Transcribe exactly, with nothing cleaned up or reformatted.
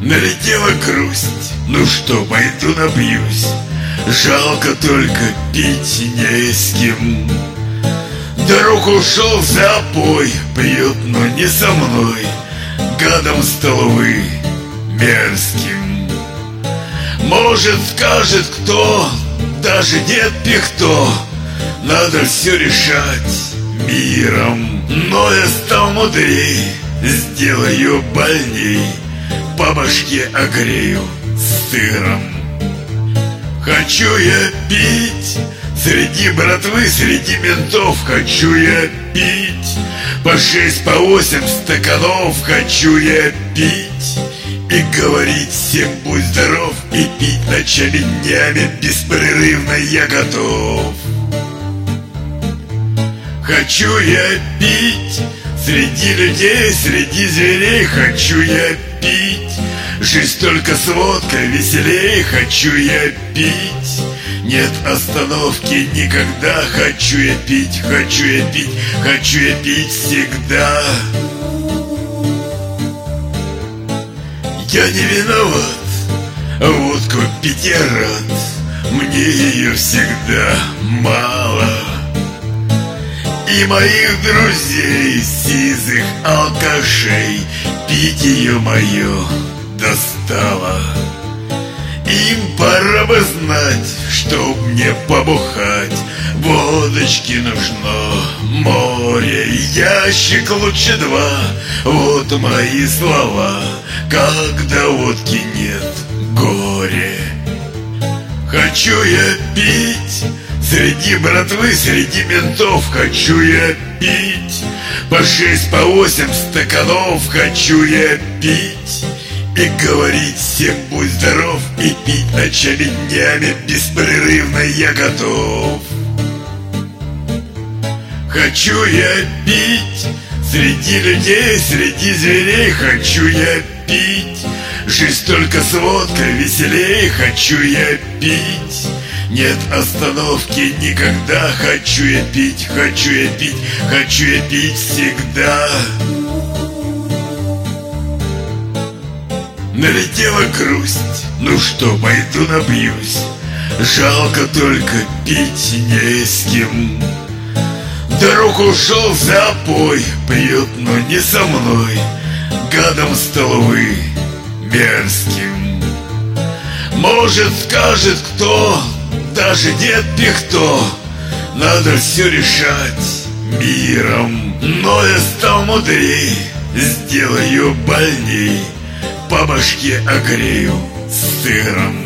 Налетела грусть, ну что, пойду напьюсь. Жалко только пить не с кем. Друг ушел в запой, пьет, но не со мной. Гадом стал, увы, мерзким. Может, скажет кто, даже нет пихто, надо все решать миром. Но я стал мудрей, сделаю больней, по башке огрею сыром. Хочу я пить среди братвы, среди ментов. Хочу я пить по шесть, по восемь стаканов. Хочу я пить и говорить всем будь здоров. И пить ночами, днями беспрерывно я готов. Хочу я пить среди людей, среди зверей. Хочу я пить, жизнь только с водкой веселей. Хочу я пить, нет остановки никогда. Хочу я пить, хочу я пить, хочу я пить всегда. Я не виноват, водку пить я рад, мне ее всегда мало. И моих друзей, сизых алкашей, пить ее мое достало. Им пора бы знать, чтоб мне побухать, водочки нужно море, ящик лучше два. Вот мои слова, когда водки нет, горе. Хочу я пить среди братвы, среди ментов. Хочу я пить по шесть, по восемь стаканов. Хочу я пить и говорить всем будь здоров. И пить ночами, днями беспрерывно я готов. Хочу я пить среди людей, среди зверей. Хочу я пить, жизнь только с водкой веселей. Хочу я пить, нет остановки никогда. Хочу я пить, хочу я пить, хочу я пить всегда. Налетела грусть, ну что, пойду напьюсь. Жалко только пить не с кем. Друг ушел в запой, пьет, но не со мной. Гадом стал, увы, мерзким. Может, скажет кто, даже нет пихто, надо все решать миром. Но я стал мудрей, сделаю больней, по башке огрею сыром.